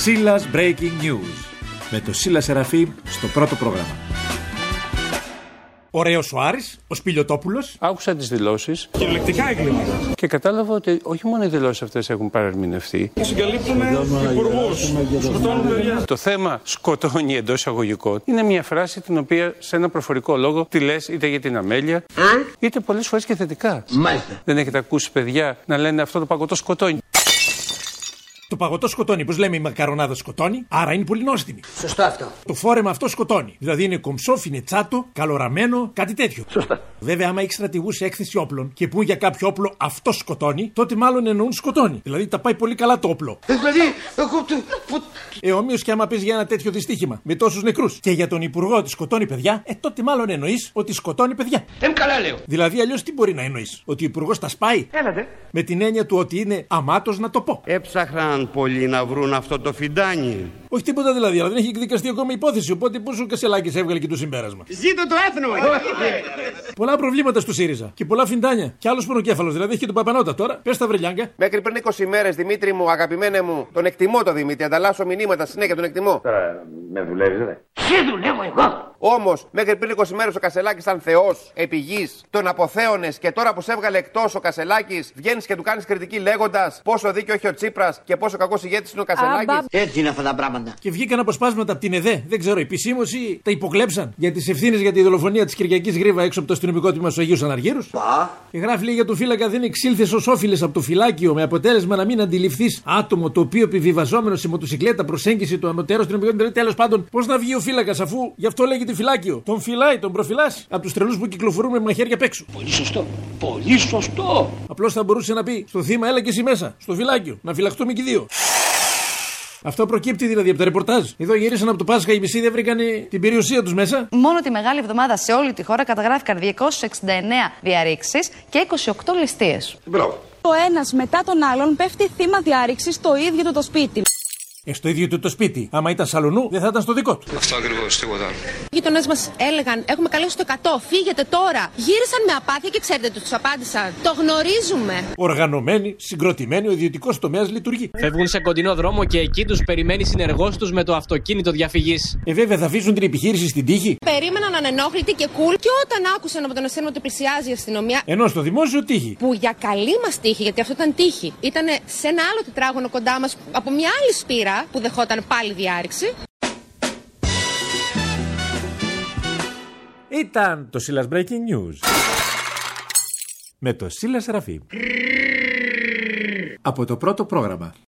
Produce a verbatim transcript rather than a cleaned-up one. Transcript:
Σίλας Breaking News. Με το Σίλα Σεραφείμ στο πρώτο πρόγραμμα. Ωραίος ο Άρης, ο Σπηλιοτόπουλος. Άκουσα τις δηλώσεις. Κυριολεκτικά εγκλήματα. Και κατάλαβα ότι όχι μόνο οι δηλώσεις αυτές έχουν παρερμηνευτεί. Συγκαλύπτουμε υπουργούς. Σκοτώνουν παιδιά. Το θέμα σκοτώνει εντός εισαγωγικών είναι μια φράση την οποία σε ένα προφορικό λόγο τη λες είτε για την αμέλεια, είτε πολλές φορές και θετικά. Μάλιστα. Δεν έχετε ακούσει παιδιά να λένε αυτό το παγωτό σκοτώνει? Το παγωτό σκοτώνει, πως λέμε η μακαρονάδα σκοτώνει, άρα είναι πολύ νόστιμη. Σωστό αυτό. Το φόρεμα αυτό σκοτώνει. Δηλαδή είναι κομψό, φινετσάτο, καλοραμένο, κάτι τέτοιο. Σωστά. Βέβαια, άμα έχει στρατηγού σε έκθεση όπλων και πούν για κάποιο όπλο αυτό σκοτώνει, τότε μάλλον εννοούν σκοτώνει. Δηλαδή τα πάει πολύ καλά το όπλο. Δηλαδή, εγώ. Ε, ομοίως και άμα πει για ένα τέτοιο δυστύχημα με τόσους νεκρούς και για τον υπουργό ότι σκοτώνει παιδιά, ε, τότε μάλλον εννοεί ότι σκοτώνει παιδιά. Εμ καλά λέω. Δηλαδή, αλλιώς τι μπορεί να εννοεί? Ότι ο υπουργός τα σπάει? Έλατε. Με την έννοια του ότι είναι αμάτος να το πω. Έψαχναν πολλοί να βρουν αυτό το φιντάνι. Όχι τίποτα δηλαδή, αλλά δεν έχει εκδικαστεί ακόμα υπόθεση. Οπότε πόσο ο Κασελάκης έβγαλε και το συμπέρασμα. Ζήτω το έθνο! Πολλά προβλήματα στο ΣΥΡΙΖΑ και πολλά φιντάνια. Και άλλο πονοκέφαλος, δηλαδή έχει και τον Παπανότα τώρα. Πες τα βρελιάγκα. Μέχρι πριν είκοσι μέρες, Δημήτρη μου, αγαπημένε μου, τον εκτιμώ το Δημήτρη. Ανταλλάσσω μηνύματα συνέχεια, τον εκτιμώ. Τώρα με δουλεύει, δεν. Σε δουλεύω εγώ. Όμως, μέχρι πριν είκοσι μέρες ο Κασελάκης ήταν θεός, επί γης, τον αποθέωνες και τώρα που σε έβγαλε εκτός ο Κασελάκης, βγαίνεις και του κάνεις κριτική λέγοντας πόσο δίκιο έχει ο Τσίπρας και πόσο κακός ηγέτης είναι ο Κασελάκης. Έτσι είναι αυτά τα πράγματα. Και βγήκαν αποσπάσματα από την ΕΔΕ. Δεν ξέρω, επισήμως ή τα υποκλέψαν για τις ευθύνες για τη δολοφονία της Κυριακής Γρίβα έξω από το αστυνομικό τμήμα στου Αγίους Αναργύρους. Πα. Και γράφει λέει για τον φύλακα δεν εξήλθες ως όφιλες από το φυλάκιο με αποτέλεσμα να μην αντιληφθείς άτομο το οποίο επιβιβαζόμενο σε μοτοσυκλέτα προσέγγισε το ανωτέρω αστυνομικό τμήμα. Τέλος πάντων, πώς να βγει ο φύλακας αφού γι' αυτό λέγεται φυλάκιο. Τον φυλάει, τον προφυλάσσει από τους τρελούς που κυκλοφορούν με μαχαίρια απ' έξω. Πολύ σωστό. Πολύ σωστό. Απλώς θα μπορούσε να πει στο θύμα, έλα και εσύ μέσα, στο φυλάκιο, να φυλαχτούμε και οι δύο. Αυτό προκύπτει δηλαδή από τα ρεπορτάζ. Εδώ γυρίσαν από το Πάσχα, οι μισοί δεν βρήκαν την περιουσία τους μέσα. Μόνο τη Μεγάλη Εβδομάδα σε όλη τη χώρα καταγράφηκαν διακόσιες εξήντα εννέα διαρρήξεις και είκοσι οκτώ ληστείες. Μπράβο. Ο ένας μετά τον άλλον πέφτει θύμα διάρρηξης στο ίδιο του το σπίτι. Ε, στο ίδιο του το σπίτι. Άμα ήταν σαλονού, δεν θα ήταν στο δικό του. Αυτό ακριβώς, τίποτα άλλο. Οι γειτονές μας έλεγαν: έχουμε καλέσει το εκατό, φύγετε τώρα. Γύρισαν με απάθεια και ξέρετε τι τους απάντησαν? Το γνωρίζουμε. Οργανωμένοι, συγκροτημένοι, ο ιδιωτικός τομέας λειτουργεί. Φεύγουν σε κοντινό δρόμο και εκεί τους περιμένει συνεργός τους με το αυτοκίνητο διαφυγής. Ε, βέβαια, θα αφήσουν την επιχείρηση στην τύχη. Περίμεναν ανενόχλητοι και cool και όταν άκουσαν από τον αστυνομικό ότι πλησιάζει η αστυνομία. Ενώ στο δημόσιο τύχη. Που για καλή μας τύχη, γιατί αυτό ήταν τύχη, ήταν σε ένα άλλο τετράγωνο κοντά μας από μια άλλη σπήρα που δεχόταν πάλι διάρρηξη. Ήταν το Σίλας Breaking News με το Σίλα Σεραφείμ από το πρώτο πρόγραμμα.